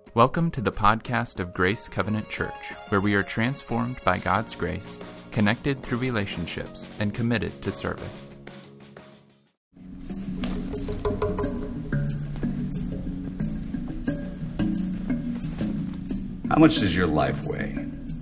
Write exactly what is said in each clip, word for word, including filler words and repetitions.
Welcome to the podcast of Grace Covenant Church, where we are transformed by God's grace, connected through relationships, and committed to service. How much does your life weigh?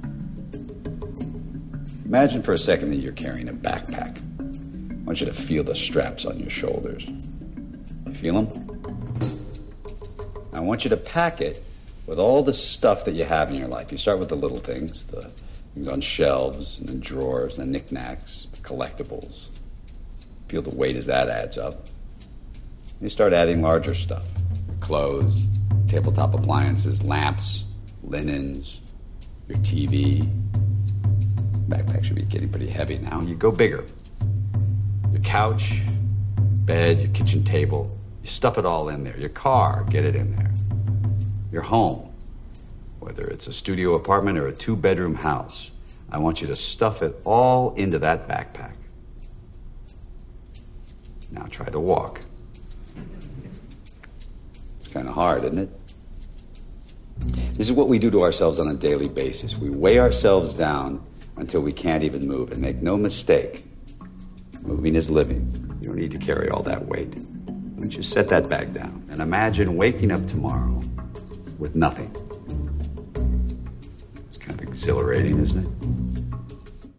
Imagine for a second that you're carrying a backpack. I want you to feel the straps on your shoulders. You feel them? I want you to pack it with all the stuff that you have in your life. You start with the little things, the things on shelves and the drawers, the knickknacks, the collectibles. Feel the weight as that adds up. You start adding larger stuff. Clothes, tabletop appliances, lamps, linens, your T V. Backpack should be getting pretty heavy now. You go bigger. Your couch, bed, your kitchen table. You stuff it all in there. Your car, get it in there. Your home, whether it's a studio apartment or a two-bedroom house, I want you to stuff it all into that backpack. Now try to walk. It's kind of hard, isn't it? This is what we do to ourselves on a daily basis. We weigh ourselves down until we can't even move. And make no mistake, moving is living. You don't need to carry all that weight. Why don't you set that bag down and imagine waking up tomorrow with nothing. It's kind of exhilarating, isn't it?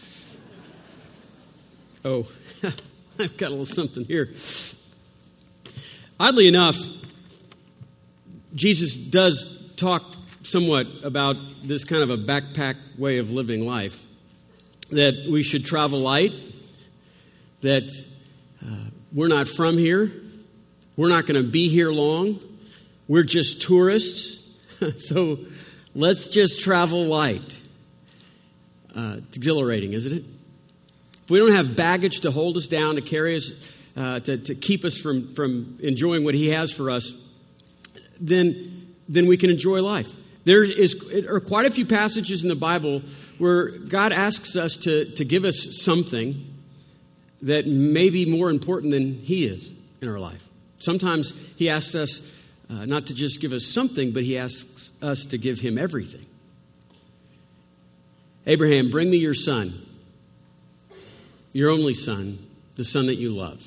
Oh, I've got a little something here. Oddly enough, Jesus does talk somewhat about this kind of a backpack way of living life, that we should travel light, that uh, we're not from here, we're not going to be here long, we're just tourists, so let's just travel light. Uh, it's exhilarating, isn't it? If we don't have baggage to hold us down, to carry us, uh, to, to keep us from, from enjoying what He has for us, then, then we can enjoy life. There is are quite a few passages in the Bible where God asks us to, to give us something that may be more important than He is in our life. Sometimes He asks us uh, not to just give us something, but He asks us to give Him everything. Abraham, bring me your son, your only son, the son that you love.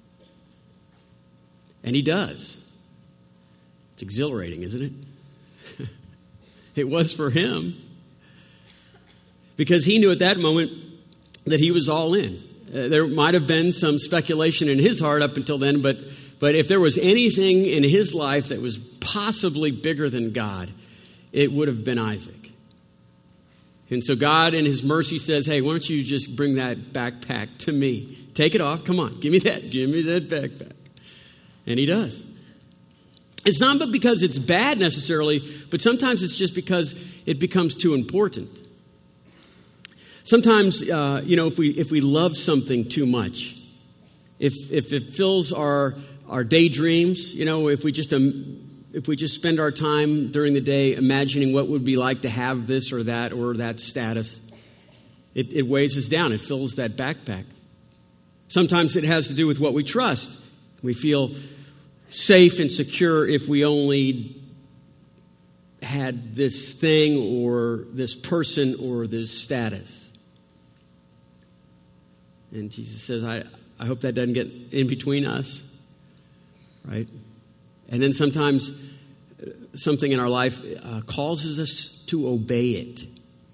And He does. It's exhilarating, isn't it? It was for him. Because he knew at that moment that he was all in. Uh, there might have been some speculation in his heart up until then, but, but if there was anything in his life that was possibly bigger than God, it would have been Isaac. And so God in His mercy says, hey, why don't you just bring that backpack to me? Take it off. Come on. Give me that. Give me that backpack. And He does. It's not but because it's bad necessarily, but sometimes it's just because it becomes too important. Sometimes, uh, you know, if we if we love something too much, if if it fills our our daydreams, you know, if we just um, if we just spend our time during the day imagining what it would be like to have this or that or that status, it, it weighs us down. It fills that backpack. Sometimes it has to do with what we trust. We feel safe and secure if we only had this thing or this person or this status. And Jesus says, I, I hope that doesn't get in between us, right? And then sometimes something in our life uh, causes us to obey it.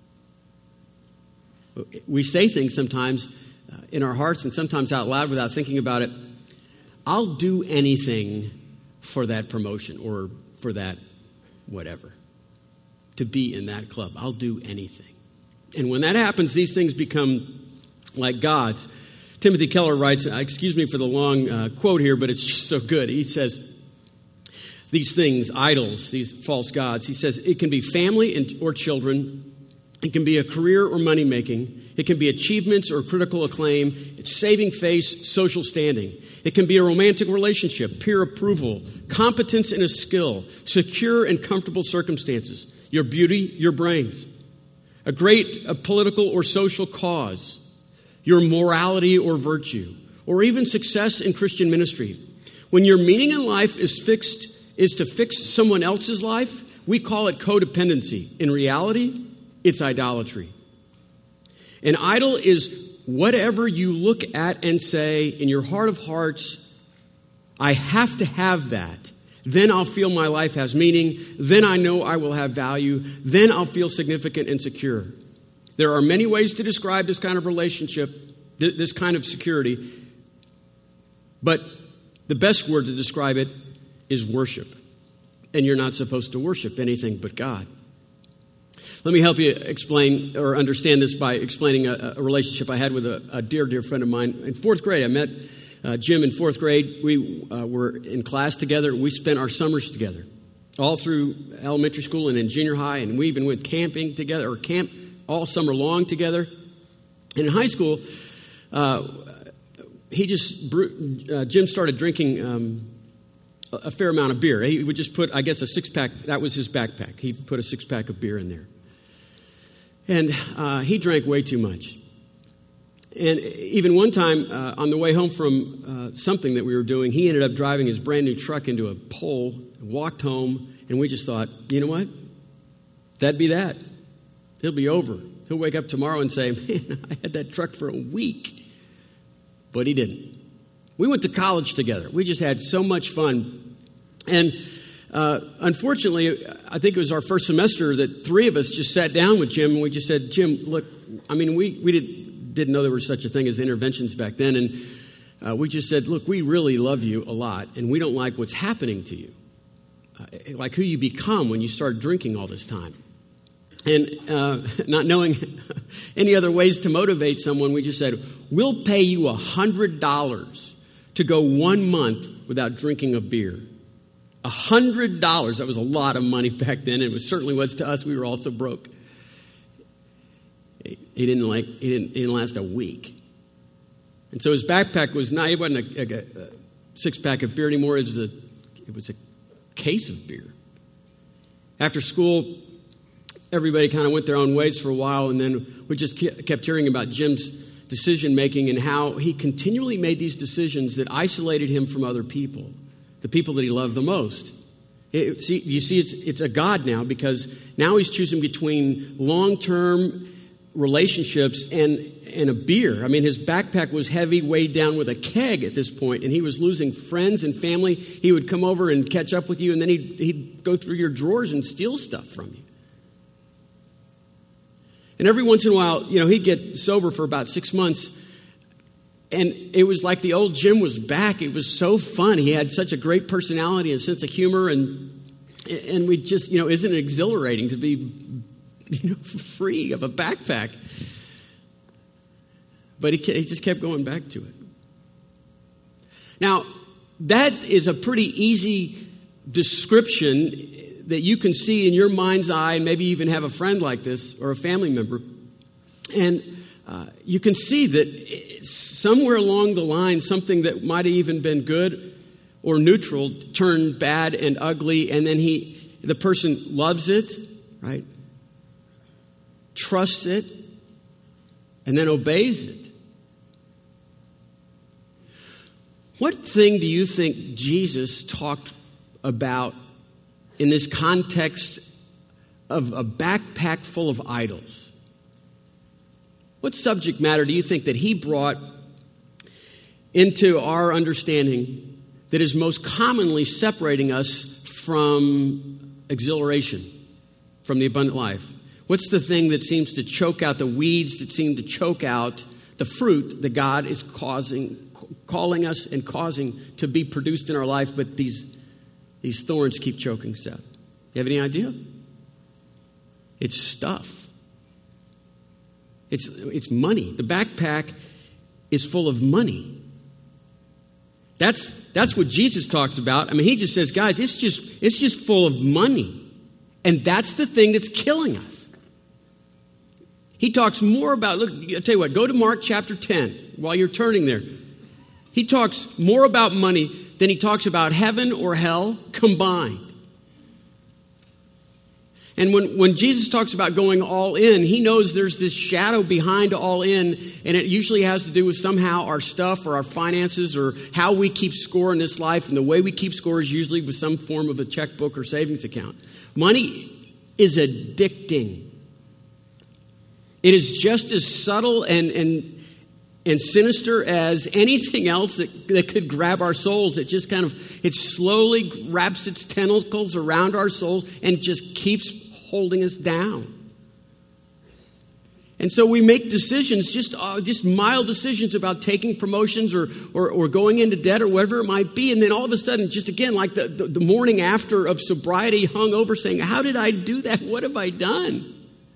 We say things sometimes uh, in our hearts and sometimes out loud without thinking about it. I'll do anything for that promotion or for that whatever. To be in that club. I'll do anything. And when that happens, these things become like gods. Timothy Keller writes, excuse me for the long uh, quote here, but it's just so good. He says, these things, idols, these false gods, he says, it can be family and, or children. It can be a career or money-making. It can be achievements or critical acclaim. It's saving face, social standing. It can be a romantic relationship, peer approval, competence and a skill, secure and comfortable circumstances, your beauty, your brains, a great a political or social cause, your morality or virtue, or even success in Christian ministry. When your meaning in life is fixed is to fix someone else's life, we call it codependency. In reality, it's idolatry. An idol is whatever you look at and say in your heart of hearts, I have to have that. Then I'll feel my life has meaning. Then I know I will have value. Then I'll feel significant and secure. There are many ways to describe this kind of relationship, th- this kind of security. But the best word to describe it is worship. And you're not supposed to worship anything but God. Let me help you explain or understand this by explaining a, a relationship I had with a, a dear, dear friend of mine. In fourth grade, I met uh, Jim in fourth grade. We uh, were in class together. We spent our summers together, all through elementary school and in junior high. And we even went camping together, or camp all summer long together. And in high school, uh, he just, uh, Jim started drinking um, a, a fair amount of beer. He would just put, I guess, a six-pack, that was his backpack. He put a six-pack of beer in there. And uh, he drank way too much. And even one time, uh, on the way home from uh, something that we were doing, he ended up driving his brand new truck into a pole, walked home, and we just thought, you know what? That'd be that. It'll be over. He'll wake up tomorrow and say, man, I had that truck for a week. But he didn't. We went to college together. We just had so much fun. And uh, unfortunately, I think it was our first semester that three of us just sat down with Jim and we just said, Jim, look, I mean, we, we didn't, didn't know there was such a thing as interventions back then. And uh, we just said, look, we really love you a lot and we don't like what's happening to you. Uh, like who you become when you start drinking all this time. And uh, not knowing any other ways to motivate someone, we just said, we'll pay you one hundred dollars to go one month without drinking a beer. one hundred dollars. That was a lot of money back then. And it was, certainly was to us. We were also broke. He didn't, like, he didn't, he didn't last a week. And so his backpack was not, it wasn't a, a, a six-pack of beer anymore. It was, a, it was a case of beer. After school, everybody kind of went their own ways for a while, and then we just kept hearing about Jim's decision-making and how he continually made these decisions that isolated him from other people, the people that he loved the most. It, see, you see, it's, it's a God now, because now he's choosing between long-term relationships and, and a beer. I mean, his backpack was heavy, weighed down with a keg at this point, and he was losing friends and family. He would come over and catch up with you, and then he'd, he'd go through your drawers and steal stuff from you. And every once in a while, you know, he'd get sober for about six months. And it was like the old Jim was back. It was so fun. He had such a great personality and sense of humor. And and we just, you know, isn't it exhilarating to be, you know, free of a backpack? But he, he just kept going back to it. Now, that is a pretty easy description that you can see in your mind's eye, and maybe even have a friend like this or a family member. And uh, you can see that somewhere along the line, something that might have even been good or neutral turned bad and ugly, and then he, the person loves it, right? Trusts it, and then obeys it. What thing do you think Jesus talked about in this context of a backpack full of idols? What subject matter do you think that he brought into our understanding that is most commonly separating us from exhilaration, from the abundant life? What's the thing that seems to choke out the weeds, that seem to choke out the fruit that God is causing, calling us and causing to be produced in our life, but these These thorns keep choking us out? You have any idea? It's stuff. It's, it's money. The backpack is full of money. That's, that's what Jesus talks about. I mean, he just says, guys, it's just, it's just full of money. And that's the thing that's killing us. He talks more about, look, I'll tell you what, go to Mark chapter ten while you're turning there. He talks more about money than he talks about heaven or hell combined. And when, when Jesus talks about going all in, he knows there's this shadow behind all in, and it usually has to do with somehow our stuff or our finances or how we keep score in this life. And the way we keep score is usually with some form of a checkbook or savings account. Money is addicting. It is just as subtle and, and, and sinister as anything else that, that could grab our souls. It just kind of, it slowly wraps its tentacles around our souls and just keeps holding us down. And so we make decisions, just uh, just mild decisions about taking promotions or, or or going into debt or whatever it might be. And then all of a sudden, just again, like the, the, the morning after of sobriety, hung over saying, how did I do that? What have I done?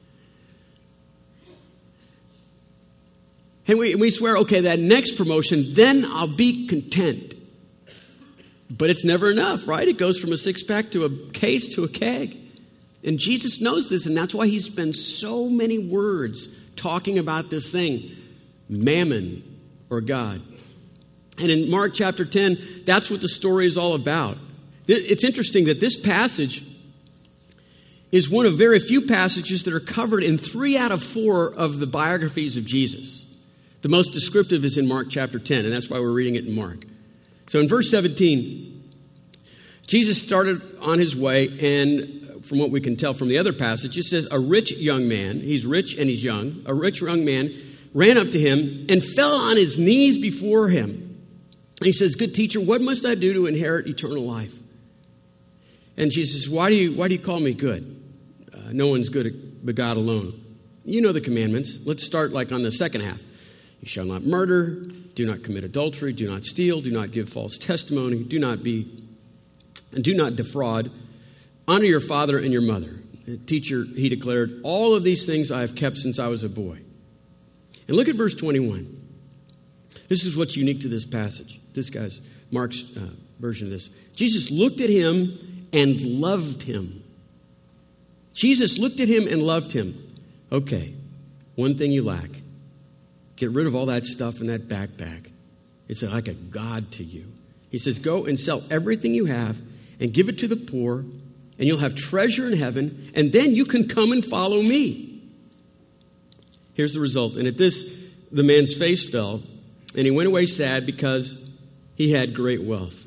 And we, we swear, okay, that next promotion, then I'll be content. But it's never enough, right? It goes from a six-pack to a case to a keg. And Jesus knows this, and that's why he spends so many words talking about this thing, mammon or God. And in Mark chapter ten, that's what the story is all about. It's interesting that this passage is one of very few passages that are covered in three out of four of the biographies of Jesus. The most descriptive is in Mark chapter ten, and that's why we're reading it in Mark. So in verse seventeen, Jesus started on his way, and from what we can tell from the other passage, it says, a rich young man, he's rich and he's young, a rich young man ran up to him and fell on his knees before him. And he says, good teacher, what must I do to inherit eternal life? And Jesus says, why do you, why do you call me good? Uh, no one's good but God alone. You know the commandments. Let's start like on the second half. You shall not murder, do not commit adultery, do not steal, do not give false testimony, do not be, and do not defraud. Honor your father and your mother. Teacher, he declared, all of these things I have kept since I was a boy. And look at verse twenty-one. This is what's unique to this passage. This guy's, Mark's uh, version of this. Jesus looked at him and loved him. Jesus looked at him and loved him. Okay, one thing you lack. Get rid of all that stuff in that backpack. It's like a god to you. He says, go and sell everything you have and give it to the poor, and you'll have treasure in heaven, and then you can come and follow me. Here's the result. And at this, the man's face fell, and he went away sad because he had great wealth.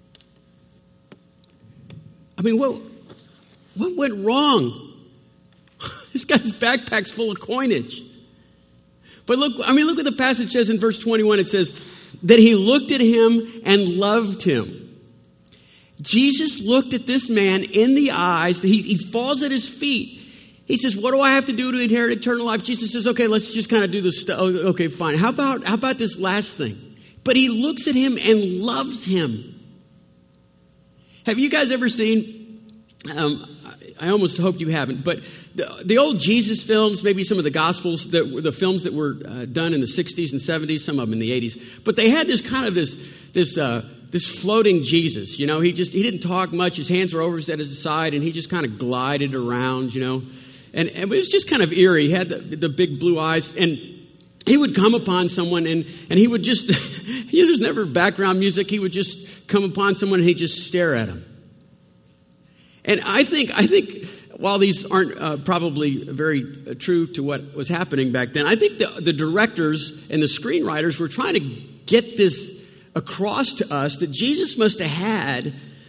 I mean, what, what went wrong? This guy's backpack's full of coinage. But look, I mean, look what the passage says in verse twenty-one. It says that he looked at him and loved him. Jesus looked at this man in the eyes. He, he falls at his feet. He says, what do I have to do to inherit eternal life? Jesus says, okay, let's just kind of do this stuff. Okay, fine. How about, how about this last thing? But he looks at him and loves him. Have you guys ever seen, um, I almost hope you haven't, but the, the old Jesus films, maybe some of the Gospels, that the films that were uh, done in the sixties and seventies, some of them in the eighties, but they had this kind of this, this, uh, this floating Jesus, you know, he just, he didn't talk much. His hands were over at his side and he just kind of glided around, you know, and, and it was just kind of eerie. He had the, the big blue eyes, and he would come upon someone and, and he would just, you know, there's never background music. He would just come upon someone and he'd just stare at him. And I think, I think while these aren't uh, probably very uh, true to what was happening back then, I think the, the directors and the screenwriters were trying to get this across to us that Jesus must have had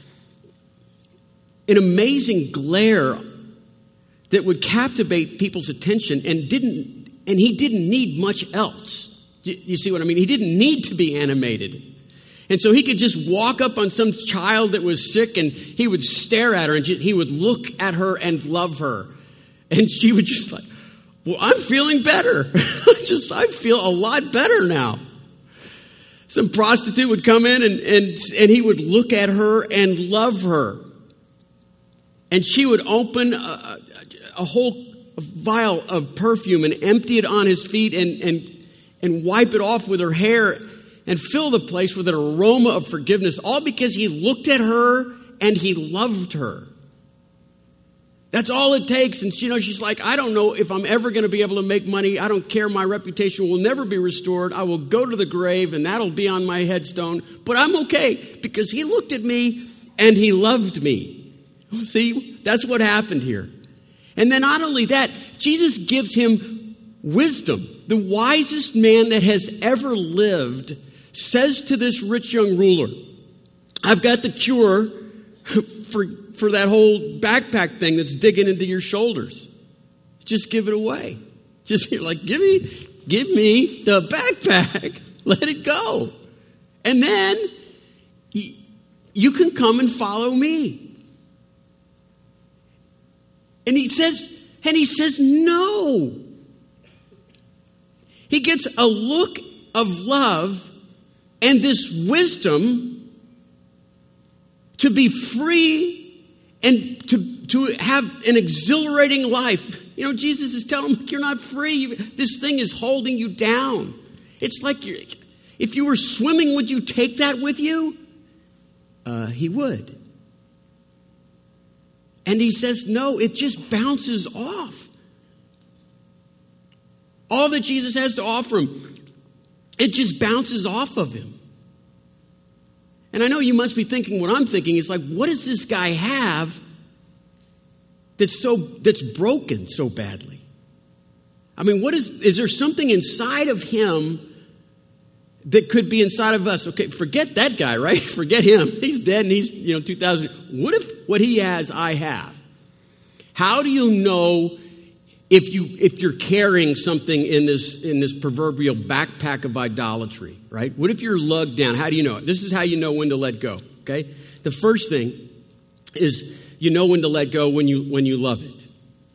an amazing glare that would captivate people's attention, and didn't, and he didn't need much else. You, you see what I mean? He didn't need to be animated. And so he could just walk up on some child that was sick and he would stare at her and he would look at her and love her. And she would just like, well, I'm feeling better. just, I feel a lot better now. Some prostitute would come in and, and, and he would look at her and love her. And she would open a, a whole vial of perfume and empty it on his feet and, and, and wipe it off with her hair and fill the place with an aroma of forgiveness, all because he looked at her and he loved her. That's all it takes. And, you know, she's like, I don't know if I'm ever going to be able to make money. I don't care. My reputation will never be restored. I will go to the grave and that'll be on my headstone. But I'm okay because he looked at me and he loved me. See, that's what happened here. And then not only that, Jesus gives him wisdom. The wisest man that has ever lived says to this rich young ruler, I've got the cure for, for that whole backpack thing that's digging into your shoulders. Just give it away. Just like, give me, give me the backpack. Let it go. And then y- you can come and follow me. And he says, and he says, no. He gets a look of love and this wisdom to be free and to, to have an exhilarating life. You know, Jesus is telling him, you're not free. This thing is holding you down. It's like you're, if you were swimming, would you take that with you? Uh, he would. And he says, no, it just bounces off. All that Jesus has to offer him, it just bounces off of him. And I know you must be thinking what I'm thinking. It's like, what does this guy have that's so that's broken so badly? I mean, what is is there something inside of him that could be inside of us? Okay, forget that guy, right? Forget him. He's dead and he's, you know, two thousand. What if what he has, I have? How do you know if you if you're carrying something in this in this proverbial backpack of idolatry, right? What if you're lugged down? How do you know it? This is how you know when to let go. Okay, the first thing is you know when to let go when you when you love it.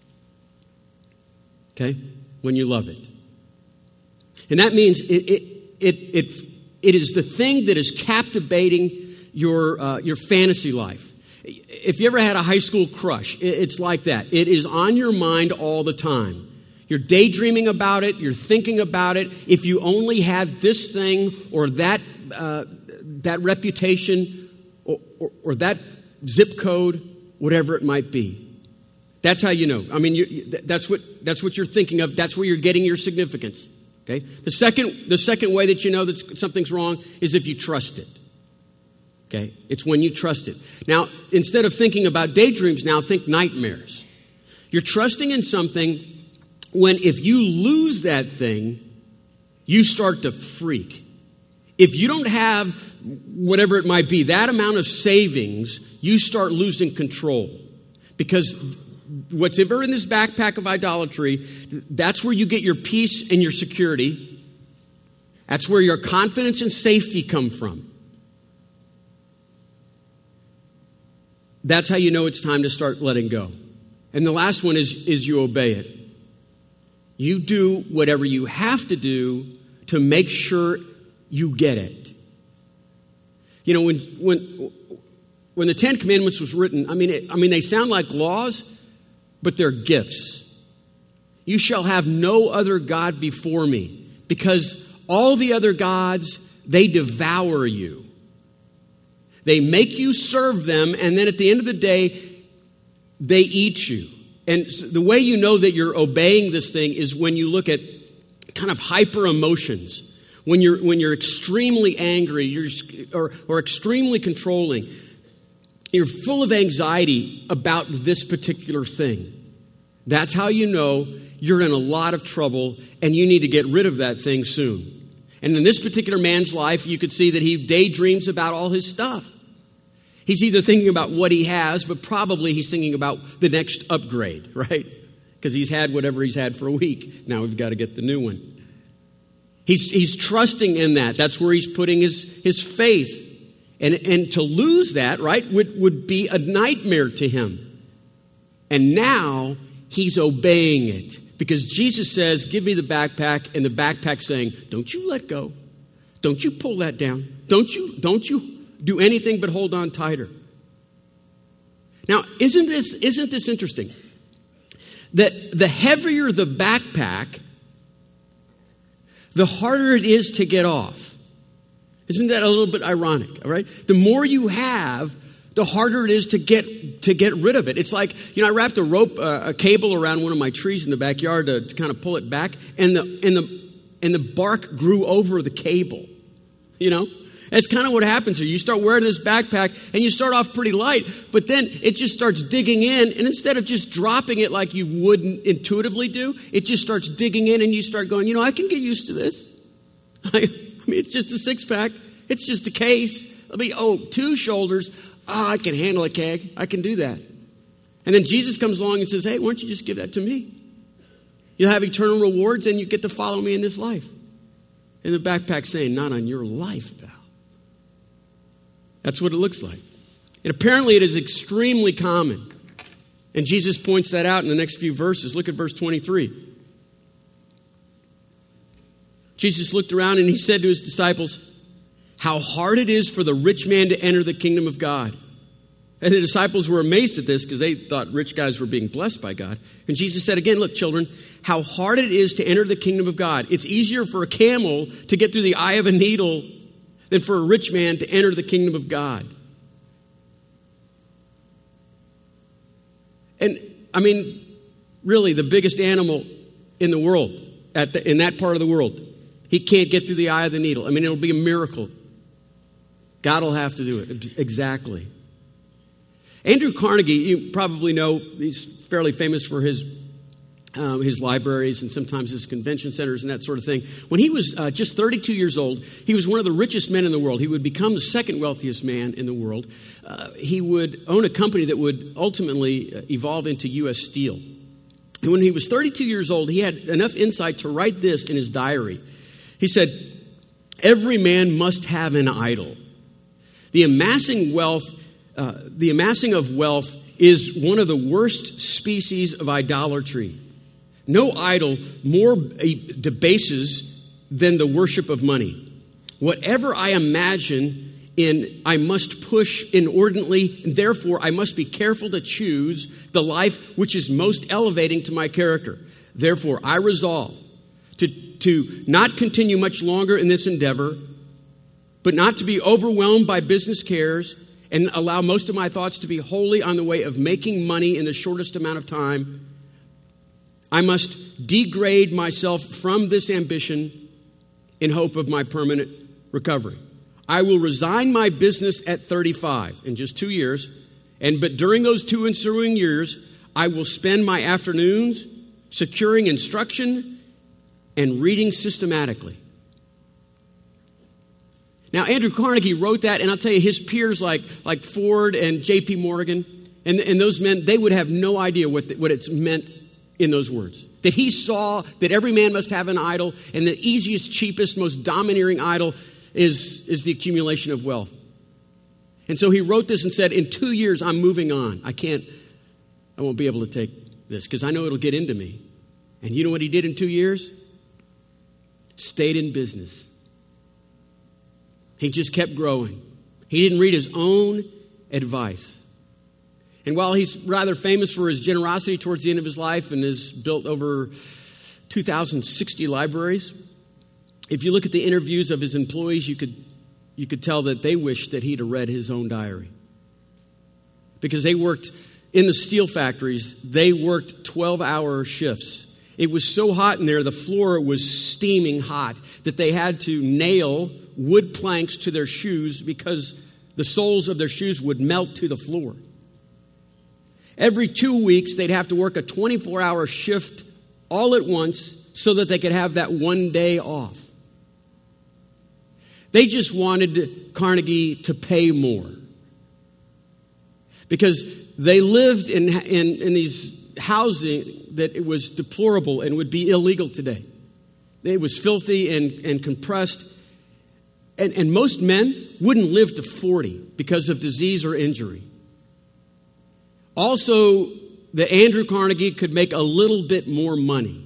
Okay, when you love it, and that means it it it it, it is the thing that is captivating your uh, your fantasy life. If you ever had a high school crush, it's like that. It is on your mind all the time. You're daydreaming about it. You're thinking about it. If you only had this thing or that uh, that reputation or, or, or that zip code, whatever it might be, that's how you know. I mean, you, that's what that's what you're thinking of. That's where you're getting your significance. Okay. The second the second way that you know that something's wrong is if you trust it. Okay, it's when you trust it. Now, instead of thinking about daydreams, now think nightmares. You're trusting in something when if you lose that thing, you start to freak. If you don't have whatever it might be, that amount of savings, you start losing control. Because whatever in this backpack of idolatry, that's where you get your peace and your security. That's where your confidence and safety come from. That's how you know it's time to start letting go. And the last one is, is you obey it. You do whatever you have to do to make sure you get it. You know, when when when the Ten Commandments was written, I mean, it, I mean, they sound like laws, but they're gifts. You shall have no other God before me, because all the other gods, they devour you. They make you serve them, and then at the end of the day, they eat you. And the way you know that you're obeying this thing is when you look at kind of hyper emotions. When you're when you're extremely angry, you're or, or extremely controlling, you're full of anxiety about this particular thing. That's how you know you're in a lot of trouble, and you need to get rid of that thing soon. And in this particular man's life, you could see that he daydreams about all his stuff. He's either thinking about what he has, but probably he's thinking about the next upgrade, right? Because he's had whatever he's had for a week. Now we've got to get the new one. He's he's trusting in that. That's where he's putting his, his faith. And, and to lose that, right, would, would be a nightmare to him. And now he's obeying it. Because Jesus says, give me the backpack, and the backpack saying, don't you let go. Don't you pull that down. Don't you, don't you do anything but hold on tighter. Now, isn't this isn't this interesting? That the heavier the backpack, the harder it is to get off. Isn't that a little bit ironic? All right? The more you have, the harder it is to get to get rid of it. It's like, you know, I wrapped a rope, uh, a cable around one of my trees in the backyard to, to kind of pull it back, and the and the and the bark grew over the cable. You know, That's kind of what happens here. You start wearing this backpack and you start off pretty light, but then it just starts digging in. And instead of just dropping it like you would intuitively do, it just starts digging in and you start going, you know, I can get used to this. I, I mean, it's just a six pack. It's just a case. Let me, oh, two shoulders. Oh, I can handle a keg. I can do that. And then Jesus comes along and says, hey, why don't you just give that to me? You'll have eternal rewards and you get to follow me in this life. And the backpack's saying, not on your life, pal. That's what it looks like. And apparently it is extremely common. And Jesus points that out in the next few verses. Look at verse twenty-three. Jesus looked around and he said to his disciples, how hard it is for the rich man to enter the kingdom of God. And the disciples were amazed at this because they thought rich guys were being blessed by God. And Jesus said again, look, children, how hard it is to enter the kingdom of God. It's easier for a camel to get through the eye of a needle than for a rich man to enter the kingdom of God. And, I mean, really, the biggest animal in the world, at the, in that part of the world, he can't get through the eye of the needle. I mean, it'll be a miracle. God will have to do it. Exactly. Andrew Carnegie, you probably know, he's fairly famous for his Um, his libraries and sometimes his convention centers and that sort of thing. When he was uh, just thirty-two years old, he was one of the richest men in the world. He would become the second wealthiest man in the world. Uh, he would own a company that would ultimately uh, evolve into U S Steel. And when he was thirty-two years old, he had enough insight to write this in his diary. He said, every man must have an idol. The amassing wealth, uh, the amassing of wealth is one of the worst species of idolatry. No idol more debases than the worship of money. Whatever I imagine in, I must push inordinately, and therefore I must be careful to choose the life which is most elevating to my character. Therefore, I resolve to, to not continue much longer in this endeavor, but not to be overwhelmed by business cares, and allow most of my thoughts to be wholly on the way of making money in the shortest amount of time. I must degrade myself from this ambition in hope of my permanent recovery. I will resign my business at thirty-five, in just two years, and but during those two ensuing years, I will spend my afternoons securing instruction and reading systematically. Now, Andrew Carnegie wrote that, and I'll tell you, his peers like, like Ford and J P Morgan, and, and those men, they would have no idea what, the, what it's meant in those words. That he saw that every man must have an idol, and the easiest, cheapest, most domineering idol is, is the accumulation of wealth. And so he wrote this and said, in two years, I'm moving on. I can't, I won't be able to take this because I know it'll get into me. And you know what he did in two years? Stayed in business. He just kept growing. He didn't read his own advice. And while he's rather famous for his generosity towards the end of his life and has built over two thousand sixty libraries, if you look at the interviews of his employees, you could, you could tell that they wished that he'd have read his own diary. Because they worked in the steel factories, they worked twelve-hour shifts. It was so hot in there, the floor was steaming hot, that they had to nail wood planks to their shoes because the soles of their shoes would melt to the floor. Every two weeks, they'd have to work a twenty-four hour shift all at once so that they could have that one day off. They just wanted Carnegie to pay more because they lived in, in, in these housing that it was deplorable and would be illegal today. It was filthy and, and compressed. And, and most men wouldn't live to forty because of disease or injury. Also, that Andrew Carnegie could make a little bit more money.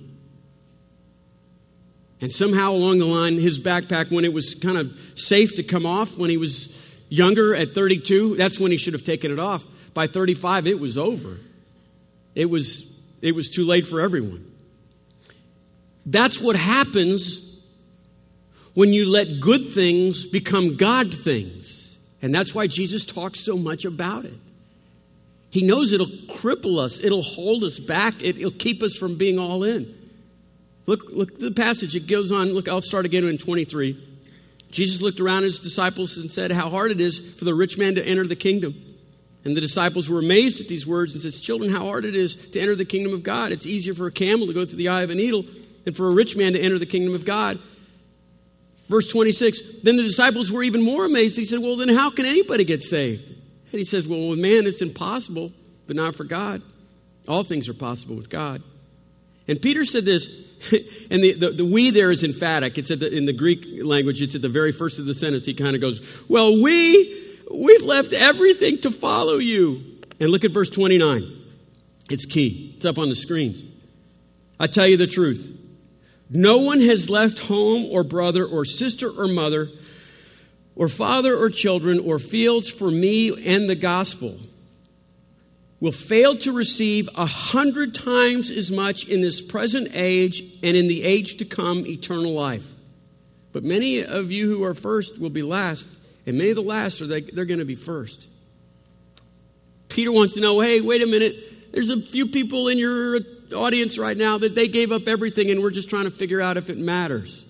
And somehow along the line, his backpack, when it was kind of safe to come off when he was younger at thirty-two, that's when he should have taken it off. By thirty-five, it was over. It was, it was too late for everyone. That's what happens when you let good things become God things. And that's why Jesus talks so much about it. He knows it'll cripple us. It'll hold us back. It, it'll keep us from being all in. Look, look at the passage. It goes on. Look, I'll start again in twenty-three. Jesus looked around at his disciples and said how hard it is for the rich man to enter the kingdom. And the disciples were amazed at these words and said, children, how hard it is to enter the kingdom of God. It's easier for a camel to go through the eye of a needle than for a rich man to enter the kingdom of God. Verse twenty-six, then the disciples were even more amazed. He said, well, then how can anybody get saved? And he says, well, with man it's impossible, but not for God. All things are possible with God. And Peter said this, and the, the, the we there is emphatic. It's at the, in the Greek language, it's at the very first of the sentence. He kind of goes, well, we... We've left everything to follow you. And look at verse twenty-nine. It's key. It's up on the screens. I tell you the truth. No one has left home or brother or sister or mother or father or children or fields for me and the gospel will fail to receive a hundred times as much in this present age and in the age to come eternal life. But many of you who are first will be last. And many of the last, are they, they're going to be first. Peter wants to know, hey, wait a minute. There's a few people in your audience right now that they gave up everything and we're just trying to figure out if it matters.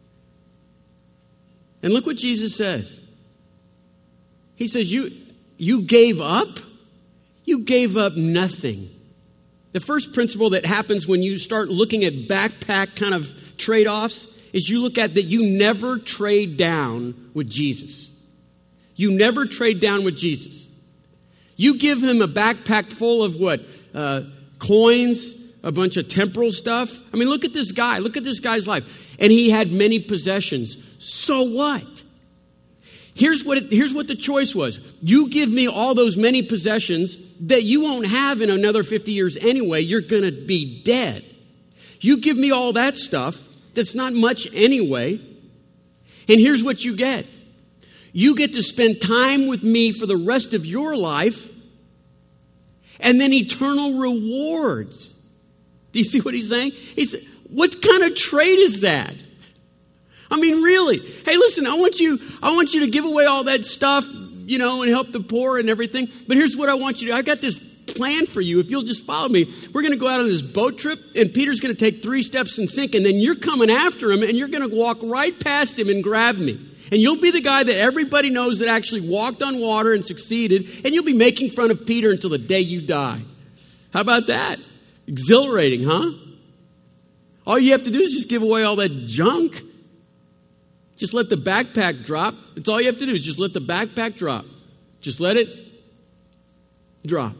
And look what Jesus says. He says, you, you gave up? You gave up nothing. The first principle that happens when you start looking at backpack kind of trade-offs is you look at that you never trade down with Jesus. You never trade down with Jesus. You give him a backpack full of what? Uh, coins, a bunch of temporal stuff. I mean, look at this guy. Look at this guy's life. And he had many possessions. So what? Here's what, it, here's what the choice was. You give me all those many possessions that you won't have in another fifty years anyway. You're going to be dead. You give me all that stuff that's not much anyway. And here's what you get. You get to spend time with me for the rest of your life and then eternal rewards. Do you see what he's saying? He said, what kind of trade is that? I mean, really? Hey, listen, I want you, I want you to give away all that stuff, you know, and help the poor and everything. But here's what I want you to do. I got this plan for you. If you'll just follow me, we're going to go out on this boat trip and Peter's going to take three steps and sink. And then you're coming after him and you're going to walk right past him and grab me. And you'll be the guy that everybody knows that actually walked on water and succeeded. And you'll be making fun of Peter until the day you die. How about that? Exhilarating, huh? All you have to do is just give away all that junk. Just let the backpack drop. That's all you have to do is just let the backpack drop. Just let it drop.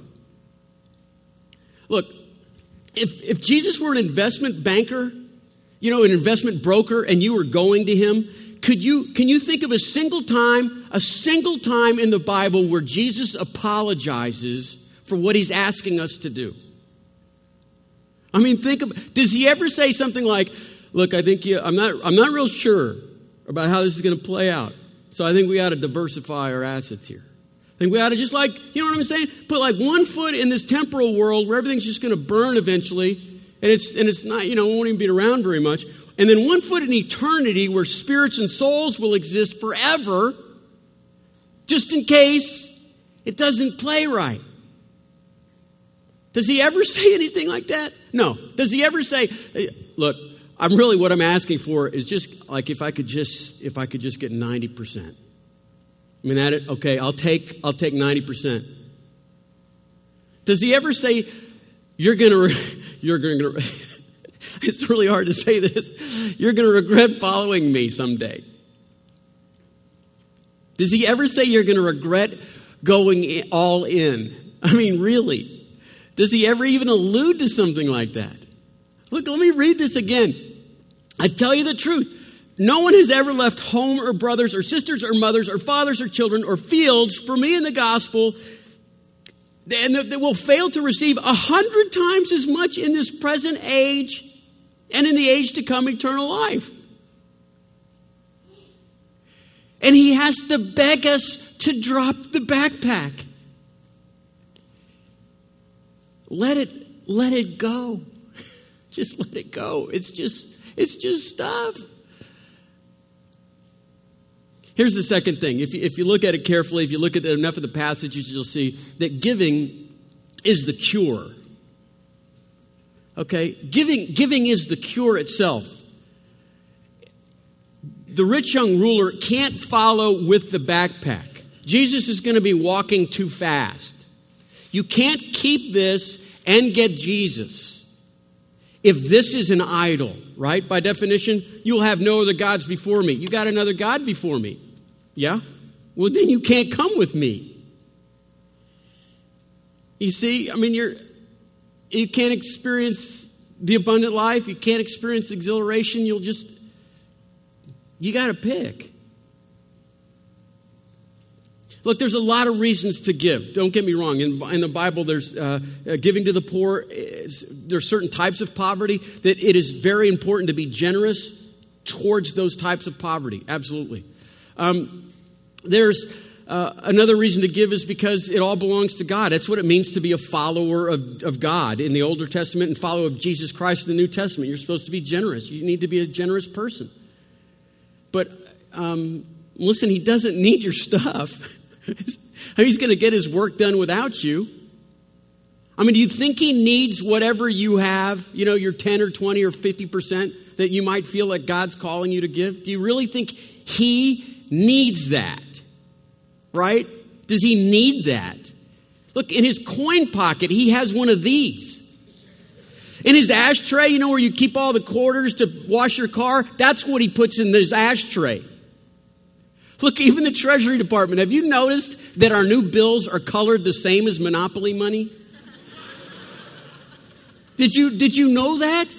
Look, if, if Jesus were an investment banker, you know, an investment broker, and you were going to him, could you, can you think of a single time, a single time in the Bible where Jesus apologizes for what he's asking us to do? I mean, think of, does he ever say something like, look, I think you, I'm not, I'm not real sure about how this is going to play out. So I think we ought to diversify our assets here. I think we ought to just like, you know what I'm saying? Put like one foot in this temporal world where everything's just going to burn eventually. And it's, and it's not, you know, won't even be around very much. And then one foot in eternity where spirits and souls will exist forever, just in case it doesn't play right. Does he ever say anything like that? No. Does he ever say, hey, look, I'm really, what I'm asking for is just like if I could just, if I could just get ninety percent. I mean, that it, okay, I'll take, I'll take ninety percent. Does he ever say, you're going to, you're going to, it's really hard to say this. You're going to regret following me someday. Does he ever say you're going to regret going in, all in? I mean, really? Does he ever even allude to something like that? Look, let me read this again. I tell you the truth. No one has ever left home or brothers or sisters or mothers or fathers or children or fields for me in the gospel, and they will fail to receive a hundred times as much in this present age and in the age to come eternal life. And he has to beg us to drop the backpack. Let it, let it go. Just let it go. It's just, it's just stuff. Here's the second thing. If you, if you look at it carefully, if you look at enough of the passages, you'll see that giving is the cure. Okay? Giving, giving is the cure itself. the rich young ruler can't follow with the backpack. Jesus is going to be walking too fast. You can't keep this and get Jesus. If this is an idol, right? By definition, you'll have no other gods before me. You got another God before me. Yeah? Well, then you can't come with me. You see, I mean, you're, you can't experience the abundant life. You can't experience exhilaration. You'll just, you got to pick. Look, there's a lot of reasons to give. Don't get me wrong. In, in the Bible, there's uh, uh, giving to the poor. There's certain types of poverty that it is very important to be generous towards those types of poverty. Absolutely. Um, there's uh, another reason to give is because it all belongs to God. That's what it means to be a follower of, of God in the Older Testament and follower of Jesus Christ in the New Testament. You're supposed to be generous. You need to be a generous person. But um, listen, he doesn't need your stuff. He's going to get his work done without you. I mean, do you think he needs whatever you have, you know, your ten or twenty or fifty percent that you might feel like God's calling you to give? Do you really think he needs that? Right? Does he need that? Look, in his coin pocket, he has one of these. In his ashtray, you know, where you keep all the quarters to wash your car, that's what he puts in this ashtray. Look, even the Treasury Department, have you noticed that our new bills are colored the same as Monopoly money? Did you, did you know that?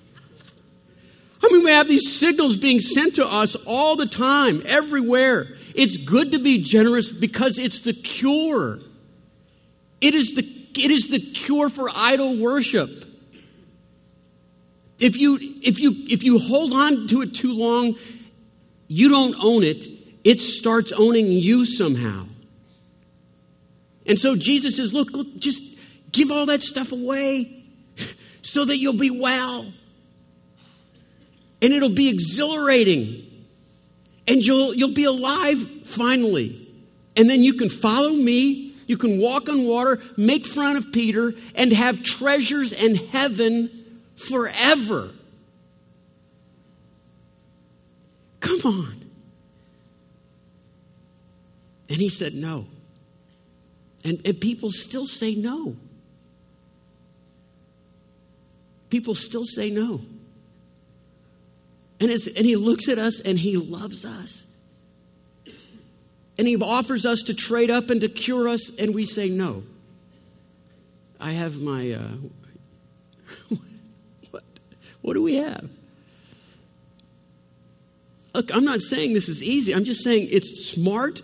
I mean, we have these signals being sent to us all the time, everywhere. It's good to be generous because it's the cure. It is the, it is the cure for idol worship. If you, if you, if you hold on to it too long, you don't own it. It starts owning you somehow. And so Jesus says, look, look, just give all that stuff away so that you'll be well. And it'll be exhilarating. And you'll, you'll be alive finally. And then you can follow me. You can walk on water, make fun of Peter, and have treasures in heaven forever. Come on. And he said no. And, and people still say no. People still say no. And, it's, and he looks at us and he loves us. And he offers us to trade up and to cure us, and we say no. I have my, uh, what, what do we have? Look, I'm not saying this is easy. I'm just saying it's smart.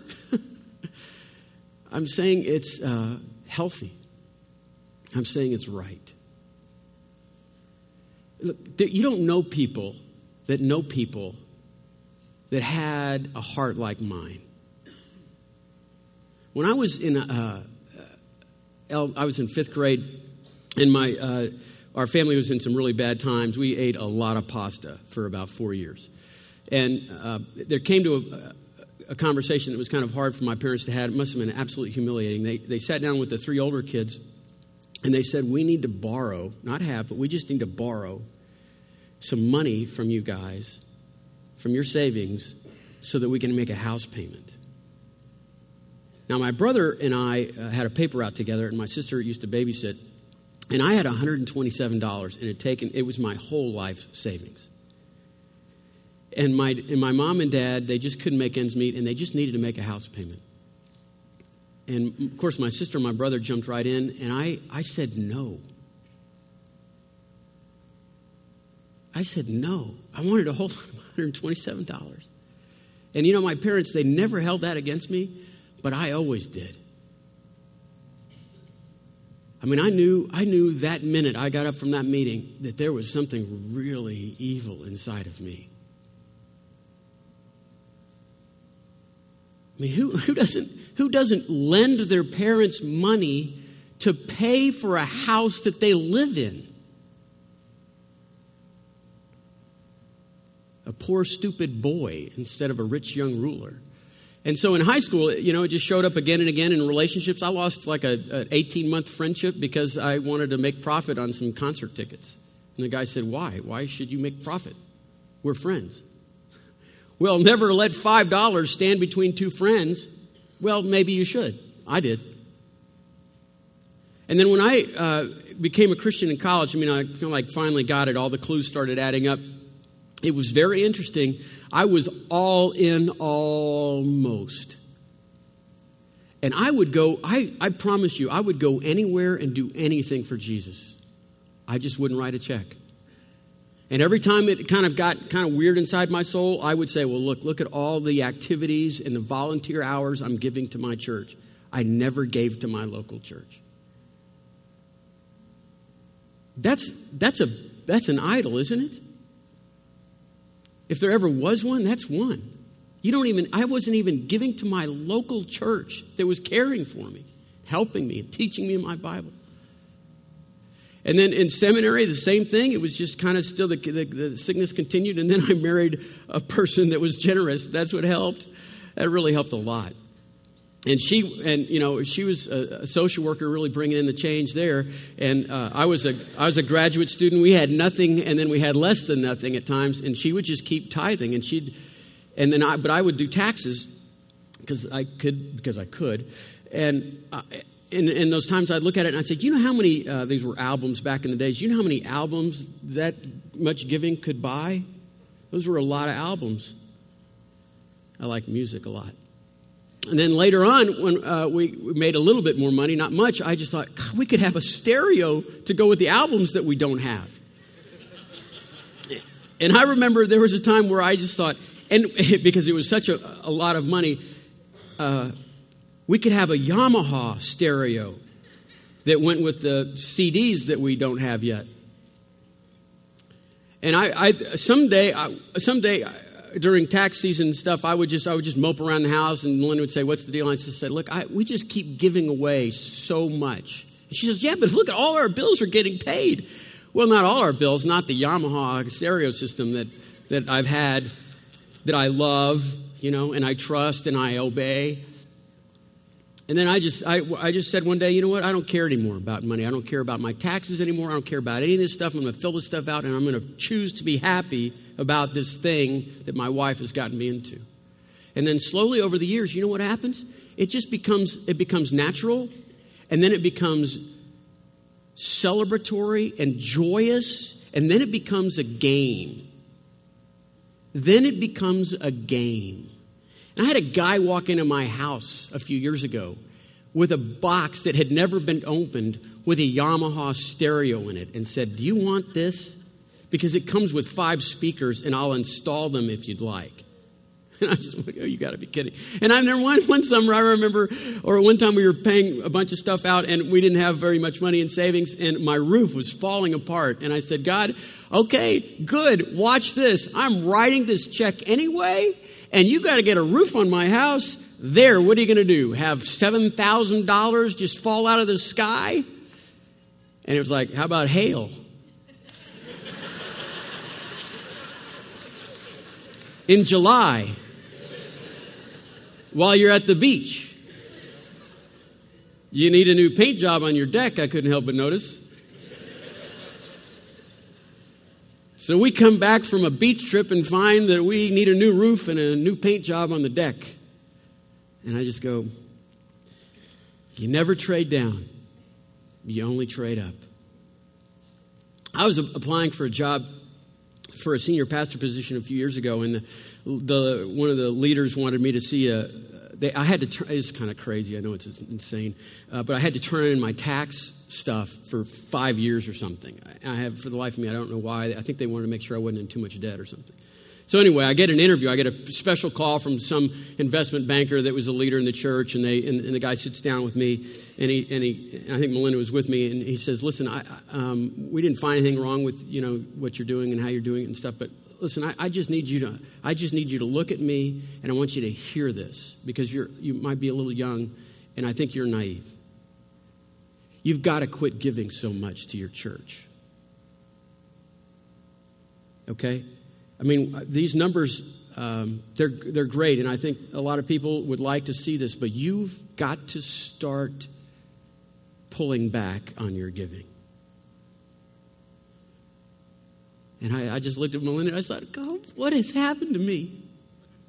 I'm saying it's uh, healthy. I'm saying it's right. Look, you don't know people that know people that had a heart like mine. When I was in, uh, uh, I was in fifth grade, and my uh, our family was in some really bad times. We ate a lot of pasta for about four years, and uh, there came to a, a conversation that was kind of hard for my parents to have. It must have been absolutely humiliating. They they sat down with the three older kids, and they said, "We need to borrow, not have, but we just need to borrow some money from you guys, from your savings, so that we can make a house payment." Now, my brother and I uh, had a paper out together, and my sister used to babysit, and I had one hundred twenty-seven dollars, and it had taken it was my whole life savings. And my and my mom and dad, they just couldn't make ends meet, and they just needed to make a house payment. And of course, my sister and my brother jumped right in, and I, I said no. I said no. I wanted to hold on to one hundred twenty-seven dollars. And you know, my parents, they never held that against me. But I always did. I mean, I knew I knew that minute I got up from that meeting that there was something really evil inside of me. I mean, who, who doesn't who doesn't lend their parents money to pay for a house that they live in? A poor, stupid boy instead of a rich young ruler. And so in high school, you know, it just showed up again and again in relationships. I lost like a, an eighteen-month friendship because I wanted to make profit on some concert tickets. And the guy said, why? Why should you make profit? We're friends. Well, never let five dollars stand between two friends. Well, maybe you should. I did. And then when I uh, became a Christian in college, I mean, I kind of like finally got it. All the clues started adding up. It was very interesting. I was all in almost. And I would go, I, I promise you, I would go anywhere and do anything for Jesus. I just wouldn't write a check. And every time it kind of got kind of weird inside my soul, I would say, well, look, look at all the activities and the volunteer hours I'm giving to my church. I never gave to my local church. That's that's a that's an idol, isn't it? If there ever was one, that's one. You don't even I wasn't even giving to my local church that was caring for me, helping me, and teaching me my Bible. And then in seminary, the same thing. It was just kind of still the, the, the sickness continued. And then I married a person that was generous. That's what helped. That really helped a lot. And she, and you know, she was a, a social worker, really bringing in the change there. And uh, I was a, I was a graduate student. We had nothing, and then we had less than nothing at times. And she would just keep tithing, and she'd, and then I, but I would do taxes because I could, because I could, and. I, In, in those times, I'd look at it and I'd say, you know how many, uh, these were albums back in the days, you know how many albums that much giving could buy? Those were a lot of albums. I like music a lot. And then later on, when uh, we, we made a little bit more money, not much, I just thought, God, we could have a stereo to go with the albums that we don't have. And I remember there was a time where I just thought, and because it was such a, a lot of money, uh, we could have a Yamaha stereo that went with the C Ds that we don't have yet. And I, I someday, I, someday during tax season and stuff, I would just, I would just mope around the house, and Melinda would say, "What's the deal?" And I just said, "Look, I, we just keep giving away so much." And she says, "Yeah, but look at all our bills are getting paid." Well, not all our bills, not the Yamaha stereo system that that I've had, that I love, you know, and I trust and I obey. And then I just I, I just said one day, you know what? I don't care anymore about money. I don't care about my taxes anymore. I don't care about any of this stuff. I'm going to fill this stuff out, and I'm going to choose to be happy about this thing that my wife has gotten me into. And then slowly over the years, you know what happens? It just becomes it becomes natural, and then it becomes celebratory and joyous, and then it becomes a game. Then it becomes a game. I had a guy walk into my house a few years ago with a box that had never been opened with a Yamaha stereo in it and said, "Do you want this? Because it comes with five speakers and I'll install them if you'd like." And I was like, "Oh, you got to be kidding." And I remember one, one summer, I remember, or one time we were paying a bunch of stuff out and we didn't have very much money in savings, and my roof was falling apart. And I said, "God, okay, good, watch this. I'm writing this check anyway, and you got to get a roof on my house. There, what are you going to do? Have seven thousand dollars just fall out of the sky?" And it was like, "How about hail?" In July, while you're at the beach. You need a new paint job on your deck, I couldn't help but notice. So we come back from a beach trip and find that we need a new roof and a new paint job on the deck. And I just go, you never trade down. You only trade up. I was applying for a job for a senior pastor position a few years ago, and the, the one of the leaders wanted me to see a. They, I had to. Turn, it's kind of crazy. I know it's insane, uh, but I had to turn in my tax stuff for five years or something. I, I have, for the life of me, I don't know why. I think they wanted to make sure I wasn't in too much debt or something. So anyway, I get an interview. I get a special call from some investment banker that was a leader in the church, and they and, and the guy sits down with me, and he and he and I think Melinda was with me, and he says, "Listen, I, um, we didn't find anything wrong with you know what you're doing and how you're doing it and stuff, but listen, I, I just need you to I just need you to look at me, and I want you to hear this because you're you might be a little young, and I think you're naive. You've got to quit giving so much to your church. Okay." I mean, these numbers, um, they're they're great, and I think a lot of people would like to see this, but you've got to start pulling back on your giving. And I, I just looked at Melinda and I thought, God, what has happened to me?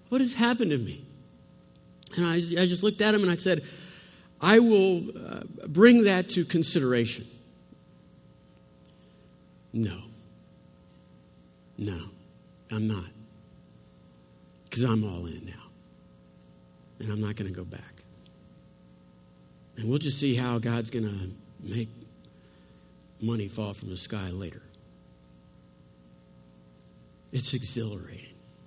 What has happened to me? And I, I just looked at him and I said, I will uh, bring that to consideration. No. No, I'm not. Because I'm all in now. And I'm not going to go back. And we'll just see how God's going to make money fall from the sky later. It's exhilarating.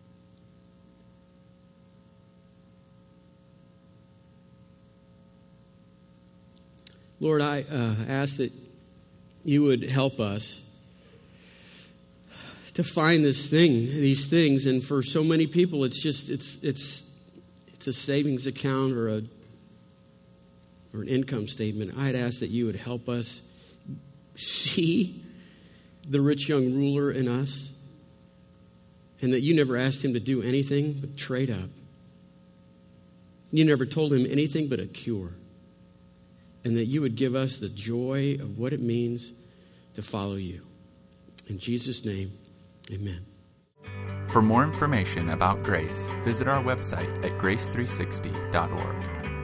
Lord, I uh, ask that you would help us to find this thing, these things, and for so many people, it's just it's it's it's a savings account or a or an income statement. I'd ask that you would help us see the rich young ruler in us, and that you never asked him to do anything but trade up. You never told him anything but a cure. And that you would give us the joy of what it means to follow you. In Jesus' name, amen. For more information about Grace, visit our website at grace three sixty dot org.